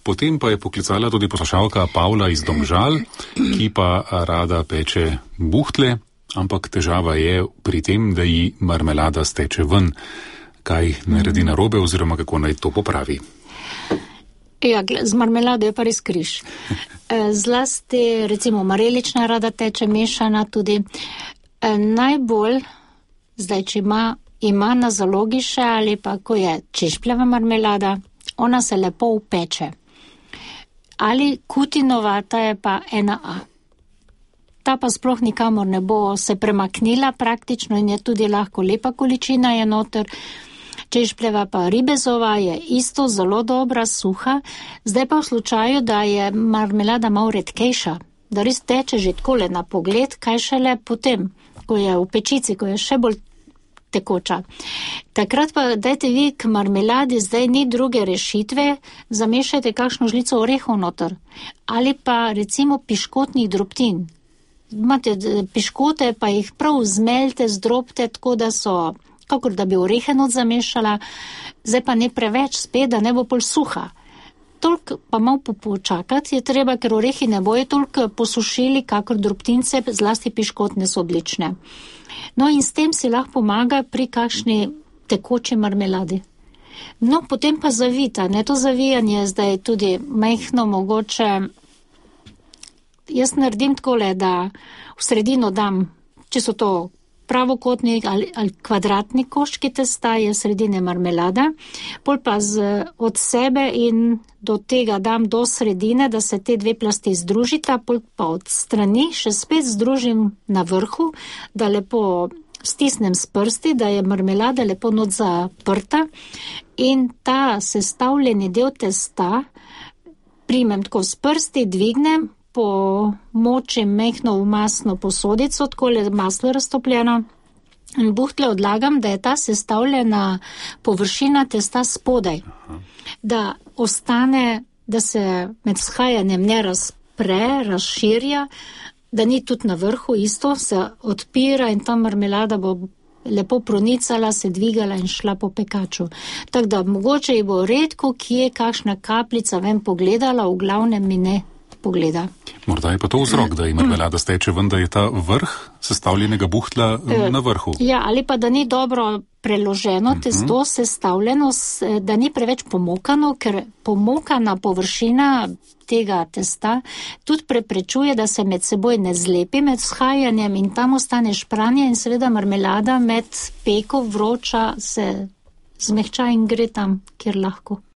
Potem pa je poklicala tudi poslušalka Pavla iz Domžal, ki pa rada peče buhtle, ampak težava je pri tem, da ji marmelada steče ven. Kaj naredi narobe oziroma kako naj to popravi? Ja, z marmelado je pa res križ. Zlasti, recimo, marelična rada teče, mešana tudi. Najbolj, zdaj, če ima na zalogi še ali pa, ko je češpljeva marmelada, ona se lepo upeče. Ali kutinova, ta je pa 1A. Ta pa sploh nikamor ne bo se premaknila praktično in je tudi lahko lepa količina je noter. Češpljeva pa ribezova je isto zelo dobra, suha. Zdaj pa v slučaju, da je marmelada malo redkejša, da res teče že takole na pogled, kaj šele potem, ko je v pečici, ko je še bolj tekoča. Takrat pa dajte vi k marmeladi, zdaj ni druge rešitve, zamešajte kakšno žlico orehov noter. Ali pa recimo piškotnih drobtin. Imate piškote, pa jih prav zmeljte, zdrobte, tako da so, kakor da bi orehe not zamešala, zdaj pa ne preveč spet, da ne bo pol suha. Toliko pa malo počakati je treba, ker orehi ne bojo toliko posušili, kakor drobtince, zlasti piškotne so odlične. No in s tem si lahko pomaga pri kakšni tekoči marmeladi. No, potem pa zavita, ne, to zavijanje zdaj tudi majhno mogoče. Jaz naredim takole, da v sredino dam, če so to pravokotni ali kvadratni koščki testa, je sredine marmelada, pol pa od sebe in do tega dam do sredine, da se te dve plasti združita, pol pa od strani še spet združim na vrhu, da lepo stisnem s prsti, da je marmelada lepo not zaprta in ta sestavljeni del testa primem tako s prsti, dvignem, pomočim mehno v masno posodico, takole maslo raztopljeno in buhtle odlagam, da je ta sestavljena površina testa spodaj. Da ostane, da se med shajanjem ne razpre, razširja, da ni tudi na vrhu isto, se odpira in ta marmelada bo lepo pronicala, se dvigala in šla po pekaču. Tako da mogoče ji bo redko, kje kakšna kapljica ven pogledala, v glavnem mi ne pogleda. Morda je pa to vzrok, da je marmelada steče ven, da je ta vrh sestavljenega buhtla na vrhu. Ja, ali pa da ni dobro preloženo testo, sestavljeno, da ni preveč pomokano, ker pomokana površina tega testa tudi preprečuje, da se med seboj ne zlepi med shajanjem in tam ostane špranje in seveda marmelada med peko vroča se zmehča in gre tam, kjer lahko.